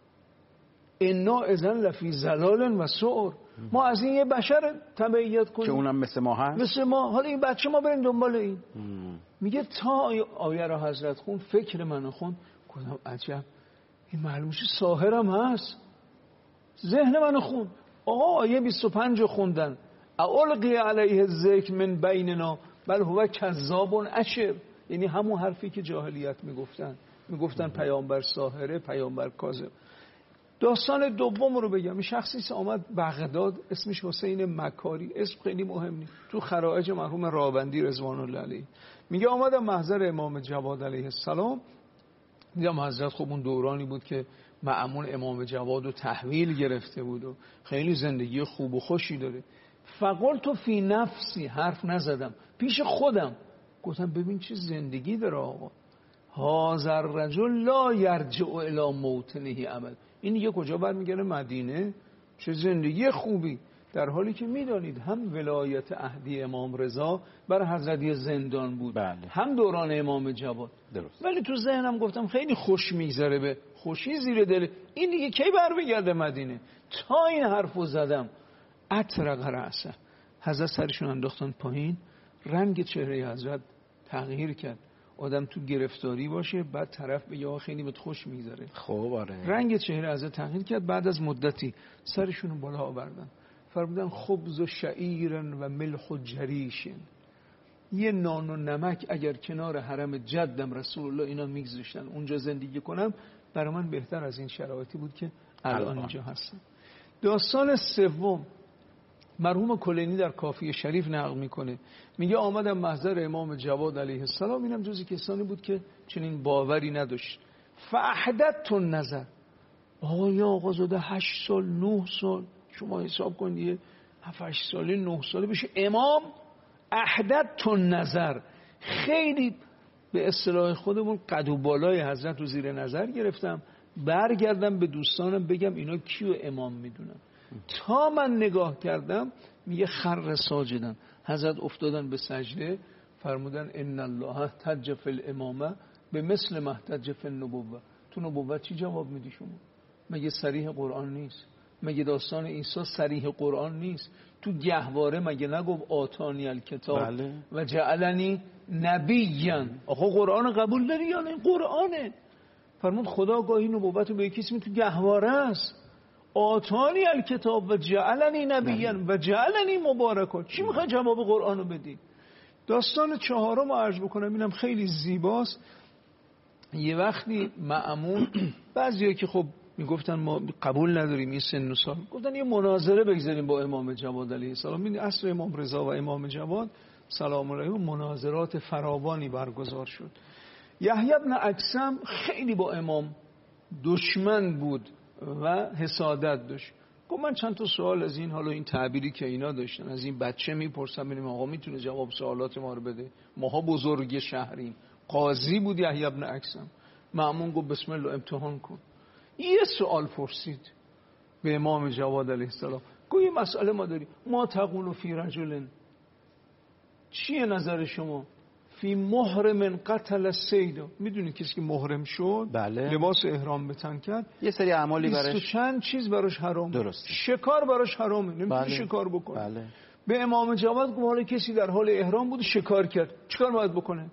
انا اذن لفی ضلال و سعر. ما از این یه بشر تبعیت کنیم که اونم مثل ما هست، مثل ما، حالا این بچه ما بریم دنبال این. میگه تا آیه را حضرت خون، فکر منو خون، گفتم عجب، این معلومش ساحرم هست. ذهن منو خون. آقا آیه 25 خوندن، اولقی علیه الذکر من بیننا بل هو کذاب اشر، یعنی همون حرفی که جاهلیت میگفتن پیامبر ساحره، پیامبر کاذب. داستان دوم رو بگم. شخصی آمد بغداد، اسمش حسین مکاری، اسم خیلی مهم نیست، تو خرائج مرحوم راوندی رضوان الله علیه. میگه آمدم محضر امام جواد علیه السلام، دیدم حضرت خب اون دورانی بود که مأمون امام جواد و تحویل گرفته بود و خیلی زندگی خوب و خوشی داره. فقلت فی نفسی، حرف نزدم، پیش خودم گفتم ببین چه زندگی داره آقا. هذا الرجل لا یرجع الی موطنه ابدا. این دیگه کجا برمیگره؟ مدینه. چه زندگی خوبی، در حالی که میدانید هم ولایت عهدی امام رضا بر حضرت زندان بود، بله. هم دوران امام جواد. درست. ولی تو ذهنم گفتم خیلی خوش میگذره، به خوشی زیر دل این دیگه کی برمیگرده مدینه. تا این حرفو زدم اطرق رأسه، حضرت سرشون انداختن پایین، رنگ چهره حضرت تغییر کرد. آدم تو گرفتاری باشه بعد طرف بگه خیلی بهت خوش میگذره. خب آره. رنگ چهره حضرت تغییر کرد. بعد از مدتی سرشون بالا آوردن، فرمودن خبز و شعیرن و ملح و جریشن. یه نان و نمک اگر کنار حرم جدم رسول الله اینا میگذاشتن اونجا زندگی کنم، برای من بهتر از این شرایطی بود که الان اینجا هستم. داستان سوم مرحوم کلینی در کافی شریف نقل میکنه، میگه آمدم محضر امام جواد علیه السلام. اینم جزی کسانی بود که چنین باوری نداشت. فاحدثت النظر، آیا آقا زاده 8 سال 9 سال، شما حساب کنید 7-8 ساله 9 ساله بشه امام. احدثت النظر، خیلی به اصطلاح خودمون قد و بالای حضرت رو زیر نظر گرفتم. برگردم به دوستانم بگم اینا کیو امام میدونن. تا من نگاه کردم میگه خر ساجدن، حضرت افتادن به سجده، فرمودن ان الله احتج فی الامامه به مثل ما احتج فی النبوه. تو نبوت چی جواب میدی شما؟ مگه صریح قرآن نیست؟ مگه داستان عیسی صریح قرآن نیست؟ تو گهواره مگه نگفت آتانی الکتاب بله. و جعلنی نبیًا؟ آخه قرآن قبول داری یا نه؟ قرآنه. فرمود خدا گاهی نبوت رو به کسی تو گهواره است. آتانی الکتاب و جعلنی نبیًا و جعلنی مبارکا. چی میخوای جواب قرآن رو بدی؟ داستان چهارم رو عرض بکنم، اینم خیلی زیباست. یه وقتی مأمون بعضیا که خب میگفتن ما قبول نداریم این سن و سال، گفتن یه مناظره بگذاریم با امام جواد علیه السلام. این عصر امام رضا و امام جواد سلام الله علیه مناظرات فراوانی برگزار شد. یحیی بن اکثم خیلی با امام دشمن بود و حسادت داشت. گفت من چند تا سوال از این، حالا این تعبیری که اینا داشتن، از این بچه میپرسم ببینیم آقا میتونه جواب سوالات ما رو بده، ماها بزرگ شهریم. قاضی بود یحیی بن اکثم. مأمون گفت بسم الله امتحان کن. یه سوال پرسید به امام جواد علیه السلام، گفت یه مسئله ما داریم، ما تقول فی رجل، چیه نظر شما فی محرم قتل الصید؟ میدونی کسی که محرم شد، بله. لباس احرام به تن کرد، یه سری اعمالی براش، چند چیز براش حرام. درست. شکار براش حرامه، نمیتونه بله. شکار بکنه. بله. به امام جواد گفت حالا کسی در حال احرام بود شکار کرد، چیکار باید بکنه؟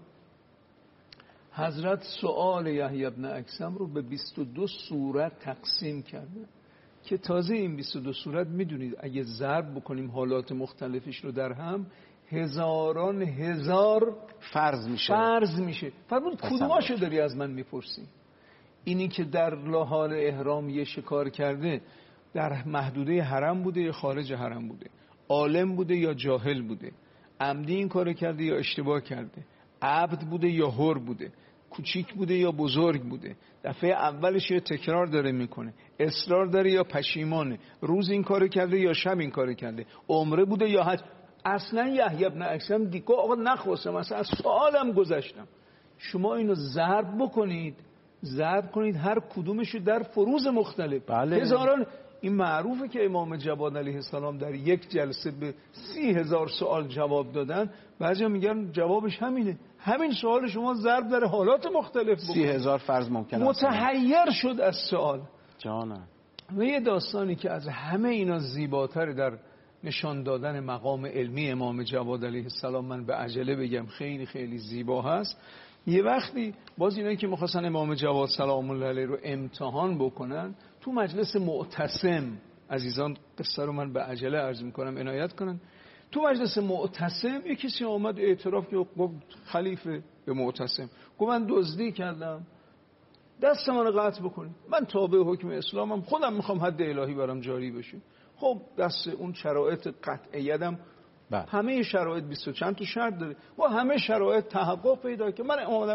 حضرت سؤال یحیی بن اکثم رو به 22 صورت تقسیم کرده که تازه این 22 صورت میدونید اگه ضرب بکنیم حالات مختلفش رو در هم، هزاران هزار فرض میشه. فرمود کدوماشو داری از من میپرسی؟ اینی که در حال احرام یه شکار کرده در محدوده حرم بوده یا خارج حرم بوده، عالم بوده یا جاهل بوده، عمدی این کارو کرده یا اشتباه کرده، عبد بوده یا حر بوده، کوچیک بوده یا بزرگ بوده، دفعه اولش یا تکرار داره میکنه، اصرار داره یا پشیمانه، روز این کارو کرده یا شب این کارو کرده، عمره بوده یا حج. اصلا یحیی بن اکثم دیگه آقا نخواستم، اصلا از سوالم گذشتم. شما اینو ضرب کنید هر کدومشو در فروض مختلف. بله. هزاران. این معروفه که امام جواد علیه السلام در یک جلسه به 30,000 سوال جواب دادن. بعضیا میگن جوابش همینه، همین سوال شما ضرب در حالات مختلف بکنید. 30,000 فرض ممکنه. متحیر شد از سوال. جانم. و یه داستانی که از همه اینا زیباتر در نشان دادن مقام علمی امام جواد علیه السلام، من به عجله بگم خیلی خیلی زیبا هست. یه وقتی باز اینایی که می‌خواستن امام جواد سلام الله علیه رو امتحان بکنن تو مجلس معتصم، عزیزان قصه رو من به عجله عرض میکنم عنایت کنن. تو مجلس معتصم یک کسی آمد اعتراف که گفت خلیفه به معتصم، گفت من دزدی کردم، دست من رو قطع بکنید، من تابع حکم اسلامم، خودم میخوام حد الهی برام جاری بشه. خب دست اون شرایط قطعیتم همه شرایط 20 چند تا شرط داره و همه شرایط تحقق پیدا که من اومدم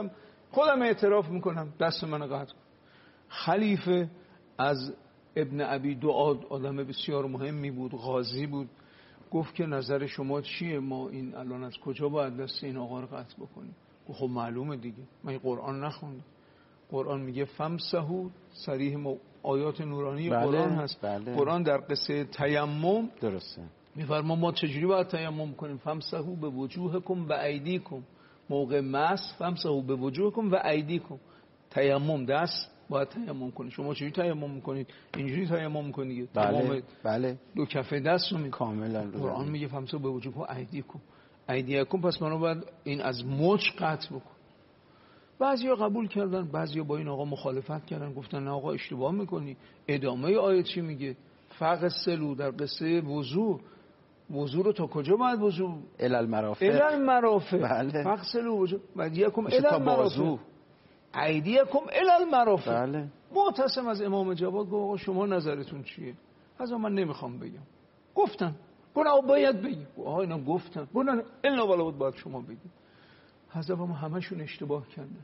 خودم اعتراف میکنم دست من قطع کن. خلیفه از ابن ابی دعاد آدم بسیار مهمی بود، قاضی بود، گفت که نظر شما چیه؟ ما این الان از کجا باید دست این آقا رو قطع بکنیم؟ گفت خب معلومه دیگه، من این قرآن نخوندم. قرآن میگه فمسحوا، صریح آیات نورانی قرآن هست. قرآن در قصه تیمم درسته میفرما ما چجوری باید تیمم کنیم. فمسحوا به وجوهکم و ایدیکم، موقع مس فمسحوا به وجوهکم و ایدیکم، تیمم دست باید تیمم کنید. شما چجوری تیمم میکنید؟ اینجوری تیمم میکنید. بله دو کف دست رو کاملا. قرآن میگه فمسحوا به وجوهکم و ایدیکم، پس منو باید این از مچ قطع بکن. بعضیا قبول کردن، بعضیا با این آقا مخالفت کردن، گفتن نه آقا اشتباه میکنی. ادامه آیه چی میگه؟ فغسلوا، در قصه وضو رو تا کجا باید وضو؟ المرافق. بله. فغسلوا وجوه ایدیکم المرافق، ایدیکم المرافق. بله. معتصم از امام جواد گفت آقا شما نظرتون چیه؟ از من نمیخوام بگم. گفتن آقا باید بگی. آقا اینا گفتن گفتن الا ولا باید شما بگید. حضرت ما همشون اشتباه کردن،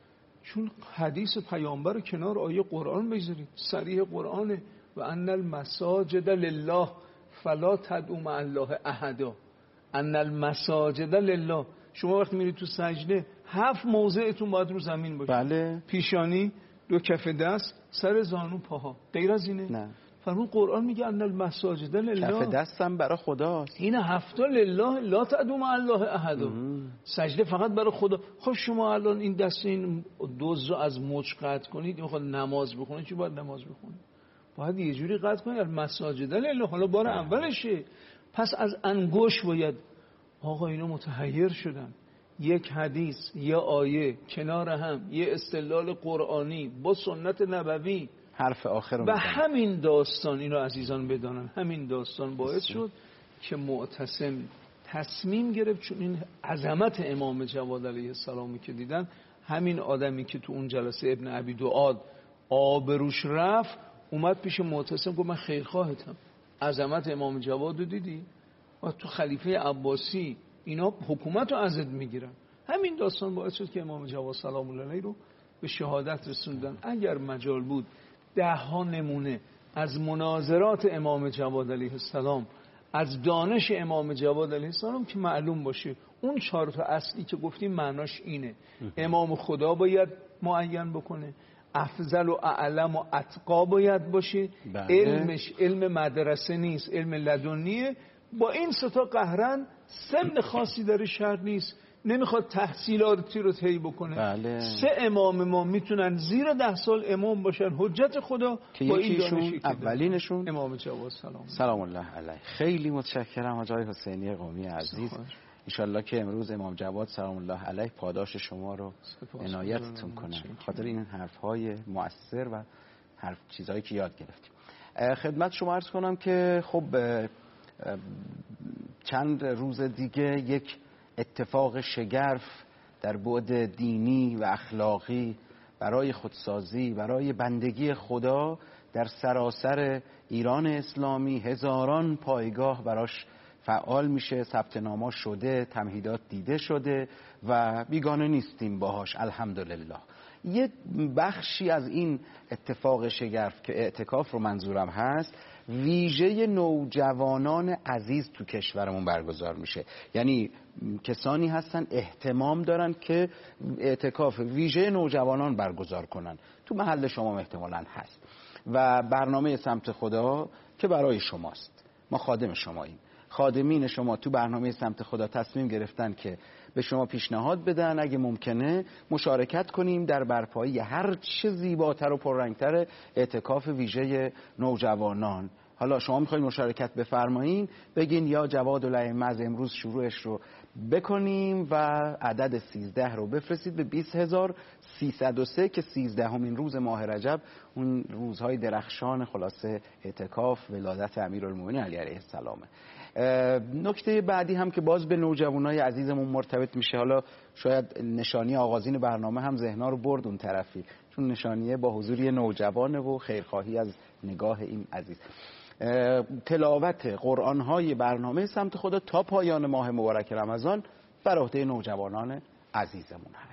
چون حدیث پیامبر رو کنار آیه قرآن بذارید. صریح قرآنه و ان المساجد لله فلا تدعوا مع الله احدا. ان المساجد لله، شما وقتی میرید تو سجده 7 موضعتون باید رو زمین باشه. بله. پیشانی، دو کف دست، سر زانو، پاها. غیر از اینه؟ نه. فرمون قرآن میگه ان المساجد لله، کف دستم برای خداست. این 7 لله لا تدعوا مع الله احد. سجده فقط برای خدا. خب شما الان این دست این دوز رو از مچ قطع کنید، میخواد نماز بخونه، چی باید نماز بخونه؟ باید یه جوری قطع کنید المساجد لله. حالا بار اولشه، پس از انگوش باید. آقا اینا متحیر شدن، یک حدیث، یه آیه کنار هم، یه استدلال قرآنی با سنت نبوی، حرف آخر و همین داستان، اینو عزیزان بدانن، همین داستان باعث شد که معتصم تصمیم گرفت، چون این عظمت امام جواد علیه السلامی که دیدن، همین آدمی که تو اون جلسه ابن ابی دعاد آبروش رفت، اومد پیش معتصم گفت من خیرخواهتم، عظمت امام جواد رو دیدی؟ و تو خلیفه عباسی اینا حکومت رو ازت میگیرن. همین داستان باعث شد که امام جواد سلام الله علیه رو به شهادت رسوندن. اگر مجال بود 10 نمونه از مناظرات امام جواد علیه السلام، از دانش امام جواد علیه السلام که معلوم باشه اون 4 تا اصلی که گفتیم معناش اینه: امام خدا باید معین بکنه، افضل و اعلم و اتقا باید باشه، علمش علم مدرسه نیست، علم لدنیه، با این 3 تا قهرن، سن خاصی داره، شرط نیست، نمیخواد تحصیلاتی رو طی بکنه. بله. 3 امام ما میتونن زیر 10 سال امام باشن، حجت خدا، که با یکیشون اولینشون امام جواد سلام الله علیه. خیلی متشکرم آقای حسینی قمی عزیز. انشالله که امروز امام جواد سلام الله علیه پاداش شما رو عنایتتون کنه، خاطر این حرفهای مؤثر و چیزهایی که یاد گرفتیم. خدمت شما عرض کنم که خب چند روز دیگه یک اتفاق شگرف در بعد دینی و اخلاقی برای خودسازی، برای بندگی خدا در سراسر ایران اسلامی، هزاران پایگاه براش فعال میشه، ثبت نام‌ها شده، تمهیدات دیده شده و بیگانه نیستیم باهاش الحمدلله. یه بخشی از این اتفاق شگرف که اعتکاف رو منظورم هست، ویژه نوجوانان عزیز تو کشورمون برگزار میشه. یعنی کسانی هستن اهتمام دارن که اعتکاف ویژه نوجوانان برگزار کنن. تو محل شما احتمالاً هست و برنامه سمت خدا که برای شماست. ما خادم شماییم. خادمین شما تو برنامه سمت خدا تصمیم گرفتن که به شما پیشنهاد بدن اگه ممکنه مشارکت کنیم در برپایی هر چه زیباتر و پررنگتر اعتکاف ویژه نوجوانان. حالا شما میخواید مشارکت بفرمایین، بگین یا جواد الائمه از امروز شروعش رو بکنیم و عدد 13 رو بفرستید به 20303 که 13مین روز ماه رجب، اون روزهای درخشان خلاصه اعتکاف ولادت امیرالمومنین علی علیه السلامه. نکته بعدی هم که باز به نوجوانای عزیزمون مرتبط میشه، حالا شاید نشانی آغازین برنامه هم ذهنا رو برد اون طرفی، چون نشانیه با حضور یه نوجوانه و خیرخواهی از نگاه این عزیز. تلاوت قرآن‌های برنامه سمت خدا تا پایان ماه مبارک رمضان بر عهده نوجوانان عزیزمون هست.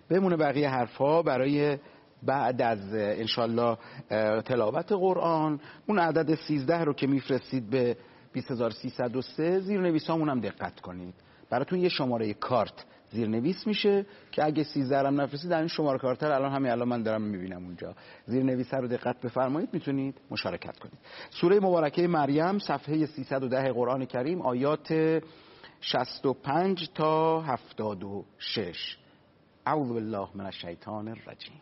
بمونه بقیه حرفا برای بعد از انشالله تلاوت قرآن. اون عدد 13 رو که میفرستید به 20303 زیرنویسامون هم دقت کنید. براتون یه شماره کارت زیرنویس میشه که اگه 13 هم نفرستید در این شماره کارت الان من دارم میبینم اونجا زیرنویس رو دقت بفرمایید، میتونید مشارکت کنید. سوره مبارکه مریم صفحه 310 قرآن کریم آیات 65 تا 76. اعوذ بالله من الشیطان الرجیم.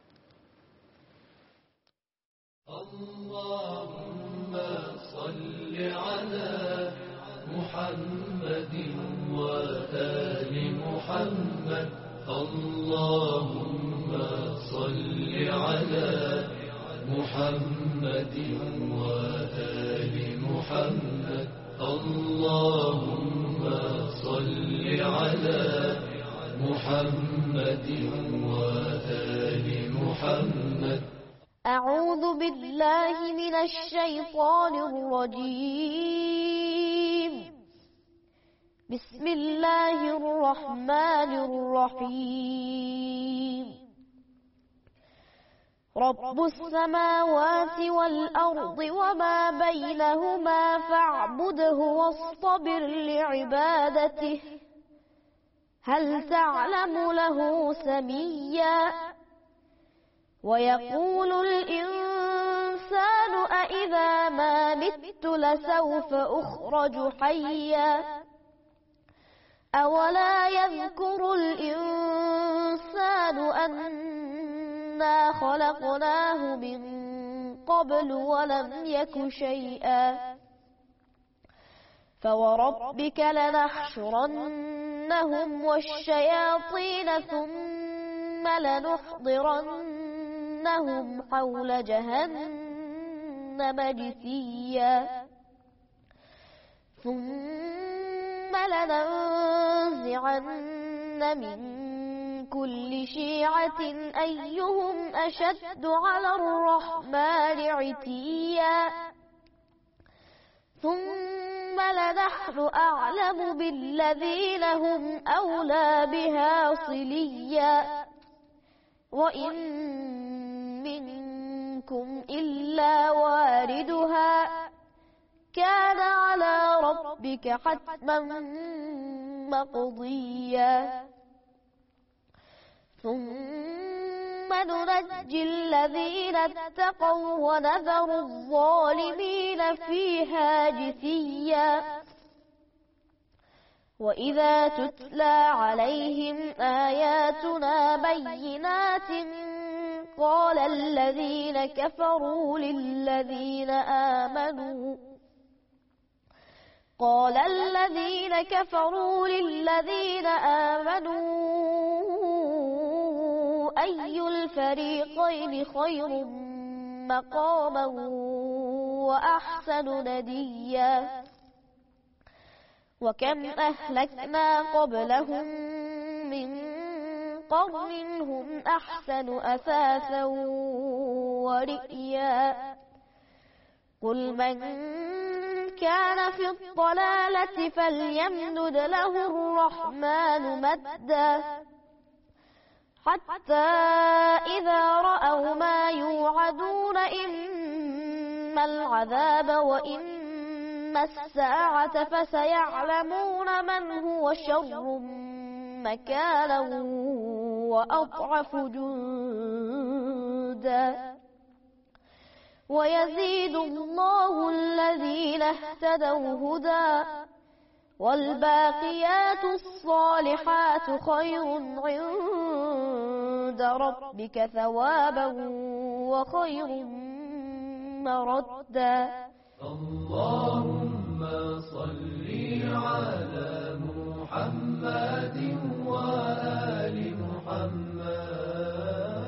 اللهم صل على محمد وآل محمد. اللهم صل على محمد وآل محمد. اللهم صل على محمد وآل محمد. أعوذ بالله من الشيطان الرجيم. بسم الله الرحمن الرحيم. رب السماوات والأرض وما بينهما فاعبده واصطبر لعبادته هل تعلم له سميا. ويقول الإنسان أإذا ما مت لسوف أخرج حيا. أولا يذكر الإنسان أنا خلقناه من قبل ولم يك شيئا. فوربك لنحشرنهم والشياطين ثم لنحضرنهم حول جهنم جثيا. ثم لننزعن من كل شيعة أيهم أشد على الرحمن عتيا. ثم لنحن أعلم بالذين هم أولى بها صليا. وإن منكم إلا واردها كان على ربك حتما مقضيا. ثم ننجي الذين اتقوا ونذر الظالمين فيها جثيا. وإذا تتلى عليهم آياتنا بينات قال الذين كفروا للذين آمنوا أي الفريقين خير مقاما وأحسن نديا. وكم أهلكنا قبلهم من قرن هم أحسن أثاثا ورئيا. قل من كان في الضلالة فليمدد له الرحمن مدا حتى إذا رأوا ما يوعدون إما العذاب وإما الساعة فسيعلمون من هو شر مكانا وأضعف جندا. ويزيد الله الذين اهتدوا هدى والباقيات الصالحات خير عند ربك ثوابا وخير مردا. اللهم صل على محمد وآل محمد.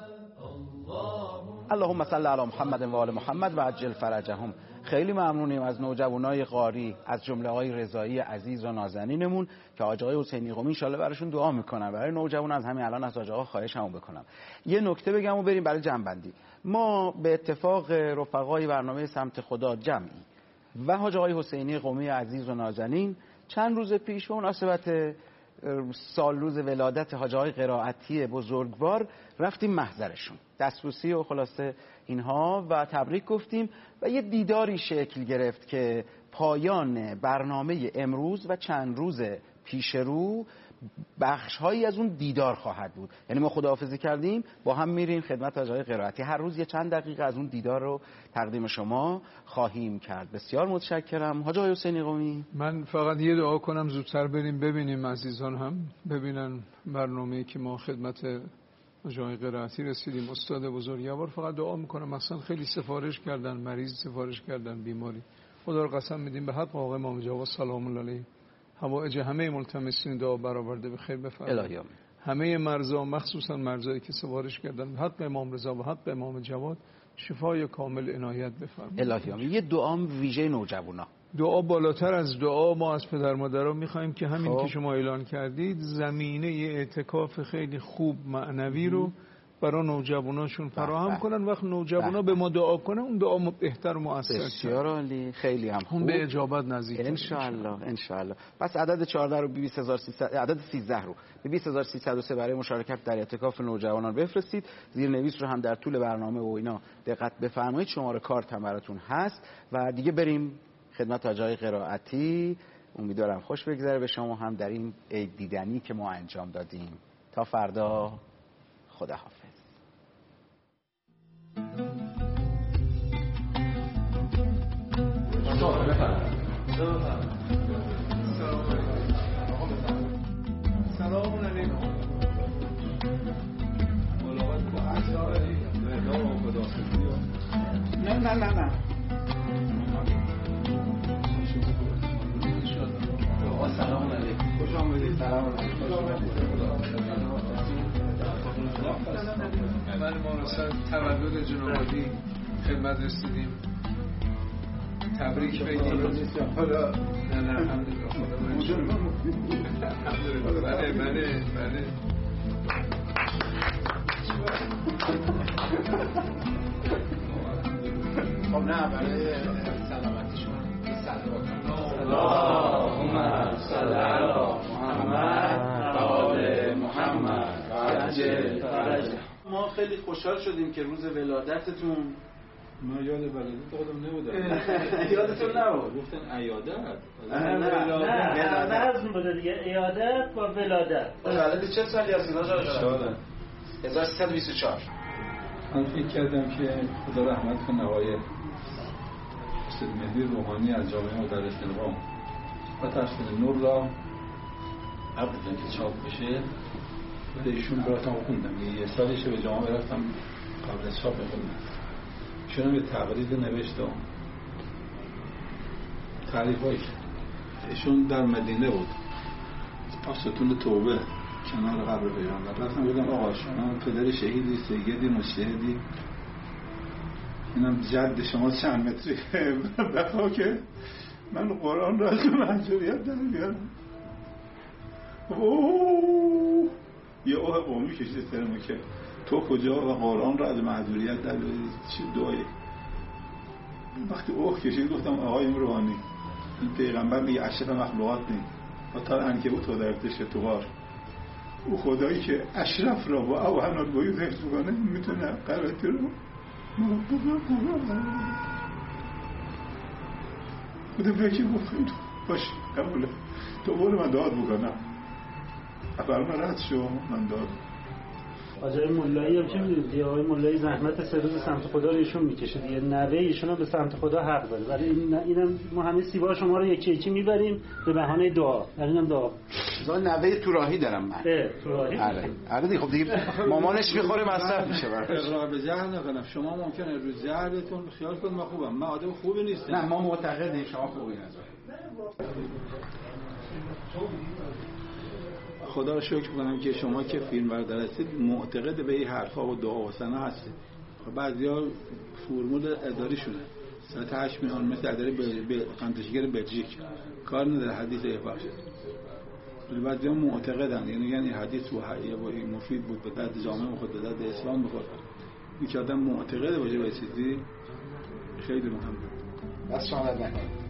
اللهم صل علی محمد و آل محمد و عجل فرجهم. خیلی ممنونیم از نوجوانای قاری، از جمله آقای رضایی عزیز و نازنینمون که حاج آقای حسینی قمی ان شاء الله براشون دعا میکنن. برای نوجوان از همین الان از حاج آقا خواهشمو بکنم یه نکته بگم و بریم برای جنبندی. ما به اتفاق رفقای برنامه سمت خدا جمعی و حاج آقای حسینی قمی عزیز و نازنین چند روز پیش به مناسبت سال روز ولادت حاج آقای قرائتی بزرگوار رفتیم محضرشون، دستبوسی و خلاصه اینها و تبریک گفتیم و یه دیداری شکل گرفت که پایان برنامه امروز و چند روز پیش رو بخش‌هایی از اون دیدار خواهد بود. یعنی ما خداحافظی کردیم، با هم میریم خدمت حاج آقای قرائتی، هر روز یه چند دقیقه از اون دیدار رو تقدیم شما خواهیم کرد. بسیار متشکرم. حاج آقای حسینی قمی، من فقط یه دعا کنم زودتر بریم ببینیم، عزیزان هم ببینن برنامه‌ای که ما خدمت حاج آقای قرائتی رسیدیم. استاد بزرگوار فقط دعا میکنم، مثلا خیلی سفارش کردن، مریض سفارش کردن، بیماری، خدا رو قسم میدیم به حق آقای امام جواد سلام الله علیه حوائج همه ملتمسین دعا برآورده به خیر بفرمایید. همه مرزا، مخصوصا مرزایی که سفارش کردن، حق امام رضا و حق امام جواد شفای کامل عنایت بفرمایید. الهی آمین. یه دعام ویژه نوجوانا، دعا بالاتر از دعا ما از پدر مادرها میخوایم که همین که شما اعلان کردید زمینه اعتکاف خیلی خوب معنوی رو برای نوجواناشون فراهم کنن. وقت نوجوانا به ما دعا کنن، اون دعا بهتر و مؤثر. بسیار عالی، خیلی هم خوب، اون به اجابت نزدیک ان شاء الله. ان شاء الله. پس عدد 14 رو 20300، عدد 13 رو به 20303 برای مشارکت در اعتکاف نوجوانان بفرستید. زیرنویس رو هم در طول برنامه و اینا دقت بفرمایید، شماره کارت هم براتون هست. و دیگه بریم خدمت حاج آقای قرائتی. امیدوارم خوش بگذره به شما هم در این عید دیدنی که ما انجام دادیم. تا فردا، خداحافظ. سلام علیکم. نه سلام علیکم. خوش آمدید. سلام من مناسبت تولد جناب عالی خدمت رسیدیم. تبریک بگیم. نه الحمدلله. بله. خب نه، برای سلامتی شما اللهم صل علی محمد و آل محمد عجل فرجه. ما خیلی خوشحال شدیم که روز ولادتتون، ما یاد ولادت خودم نبودم. یادتون نبود گفتن عیادت. نه نظم بوده دیگه، عیادت با ولادت. ولادت چه سالی هستید حاج آقا؟ 1324. من فکر کردم که خدا رحمت کنه آقای استاد مهدی روحانی از جامعه مدرس نظام و تحصیل نور را قبل از اینکه چاپ بشه به ایشون براتم خوندم. یه سالشه به جامعه رفتم قبل از چاپ بخوندم. ایشون به تقرید نوشتم تعریفایی که ایشون در مدینه بود، ستون توبه کنار قبر پیغمبر. رفتم بودم آقا شما پدر شهیدی، سیدی، مجتهدی، اینم جد شما چند متری بخوا که من قرآن را از منظوریت در بیارم. یه اوه قومی کشید سرمو که تو کجا و قرآن را از معذوریت در بیارید. چه دعایی. وقتی اوه کشید گفتم آقای روحانی، این پیغمبر میگه اشرف مخلوقات نیم و تا عنکبوت رو در تشه تو غار. او خدایی که اشرف را با اوهن البیوت حفظ کنه میتونه قرائتی رو بوده بکی بخیر باش قبوله. تو برو من داد بکنم افرما رد شو من داد. آجای مولایی هم چه میدونید دیگه، آقای مولایی زحمت 3 روز سمت خدا رو ایشون میکشه دیگه، نوه ایشون هم به سمت خدا حق داره. برای اینم ما همه سیبا شما رو یکی یکی میبریم به بهانه دعا. برای اینم دعا. نوه تو راهی دارم من. تو راهی. آره دیگه. خب دیگه مامانش میخوره مصرف میشه براش. اقرار به جهل نکنم. شما ممکنه روز جهلتون خیال کنید من خوبم. من آدم خوبی نیستم. نه ما معتقدیم شما خوبی هستید. خدا رو شکر کنم که شما که فیلم بردار هستید معتقد به این حرفا و دعا و ثنا هستید. بعضیا فرمول اداری شونه ساعت 8 میان مثل اداره قندشگر بلژیک کار نداره حدیث باشه. ولی بعضیا معتقدن، یعنی این حدیث و مفید بود به درد جامعه خود، به درد اسلام بخورد. این که آدم معتقد باشه به چیزی خیلی مهمه. بس شما نکنید.